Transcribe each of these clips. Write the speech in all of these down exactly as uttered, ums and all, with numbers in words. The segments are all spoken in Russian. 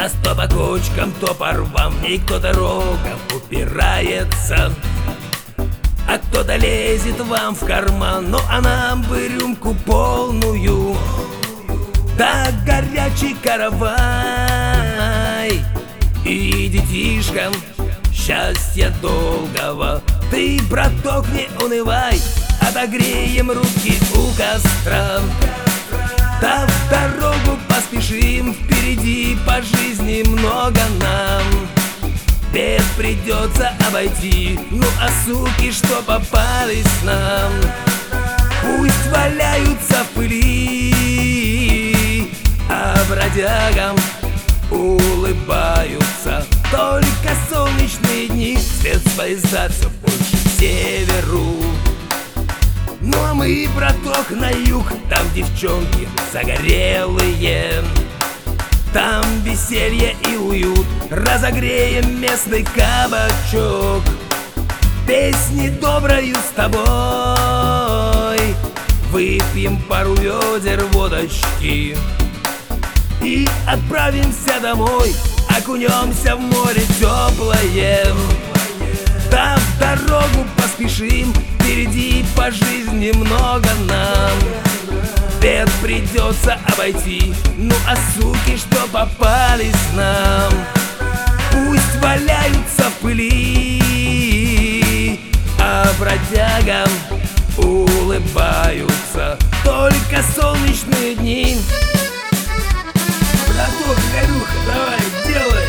На сто по кочкам, то по рвам, в ней кто дорогам упирается, а кто-то лезет вам в карман. Ну а нам бы рюмку полную, да горячий каравай. И детишкам счастья долгого ты, браток, не унывай, отогреем руки у костра. Да в дорогу поспешим, впереди по жизни много нам. Бед придется обойти, ну а суки, что попались нам, пусть валяются в пыли, а бродягам улыбаются только солнечные дни. Свет поезда все больше к северу. Ну а мы, браток, на юг, там девчонки загорелые, там веселье и уют, разогреем местный кабачок песни доброю с тобой. Выпьем пару ведер водочки и отправимся домой, окунемся в море теплое. Да в дорогу поспешим, впереди по жизни много нам. Бед придется обойти, ну а суки, что попались нам, пусть валяются в пыли, а бродягам улыбаются только солнечные дни. Браток, горюха, давай, делай!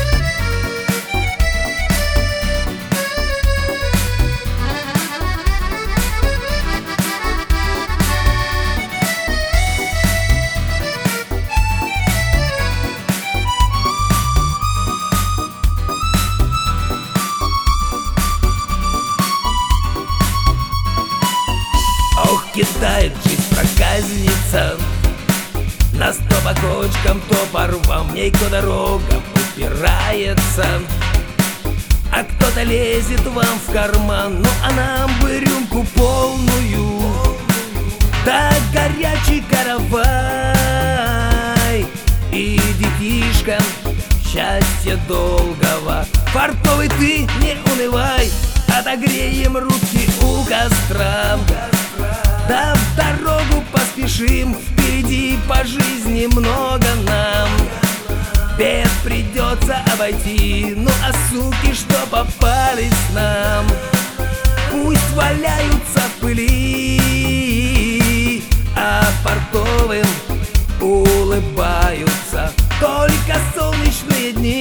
Ох, кидает жизнь проказница, на сто по кочкам, то по рвам, в ней кто дорогам упирается, а кто-то лезет вам в карман. Ну а нам бы рюмку полную, да горячий каравай. И детишкам счастья долгого, фартовый ты, не унывай, отогреем руки у костра. Да в дорогу поспешим, впереди по жизни много нам. Бед придется обойти, ну а суки, что попались нам, пусть валяются в пыли, а портовым улыбаются только солнечные дни.